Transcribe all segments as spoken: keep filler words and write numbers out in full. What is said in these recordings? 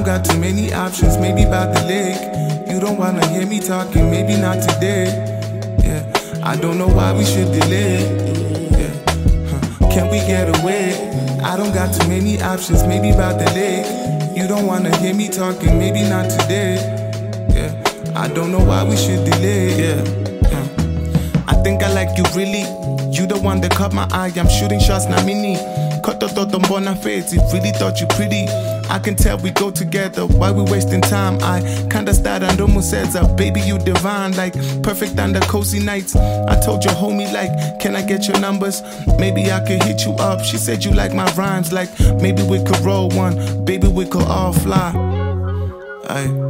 got too many options, maybe about the leg. You don't wanna hear me talking, maybe not today. Yeah, I don't know why we should delay. Yeah, huh. Can we get away? I don't got too many options, maybe about the leg. You don't wanna hear me talking, maybe not today. Yeah, I don't know why we should delay. Yeah, huh. I think I like you really. You the one that caught my eye, I'm shooting shots, not mini. Cut the thought on bona fides, really thought you pretty. I can tell we go together, why we wasting time? I kinda started and almost says up, baby you divine, like perfect under cozy nights. I told your homie like, can I get your numbers? Maybe I could hit you up. She said you like my rhymes, like maybe we could roll one, baby we could all fly. Aye.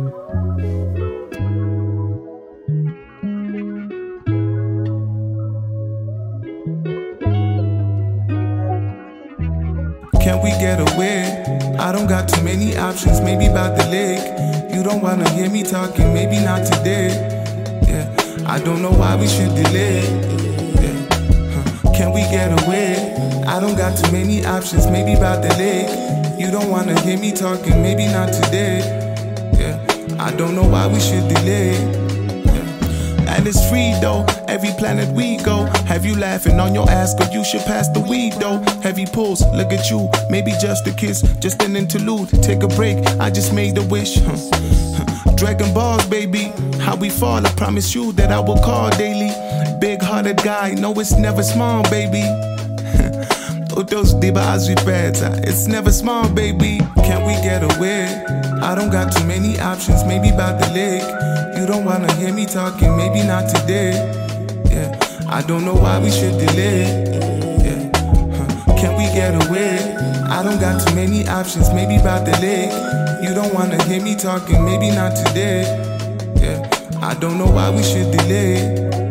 Can we get away? I don't got too many options, maybe about the leg. You don't wanna hear me talking, maybe not today. Yeah, I don't know why we should delay. Yeah, huh. Can we get away? I don't got too many options, maybe about the leg. You don't wanna hear me talking, maybe not today. Yeah, I don't know why we should delay. And it's free though, every planet we go. Have you laughing on your ass, but you should pass the weed though. Heavy pulls, look at you, maybe just a kiss, just an interlude. Take a break, I just made a wish. Huh. Huh. Dragon Balls, baby, how we fall, I promise you that I will call daily. Big hearted guy, no it's never small, baby. Those diba as we it's never small, baby. Can we get away? I don't got too many options, maybe about the leg. You don't wanna hear me talking, maybe not today. Yeah, I don't know why we should delay. Yeah, huh. Can we get away? I don't got too many options, maybe about the leg. You don't wanna hear me talking, maybe not today. Yeah, I don't know why we should delay.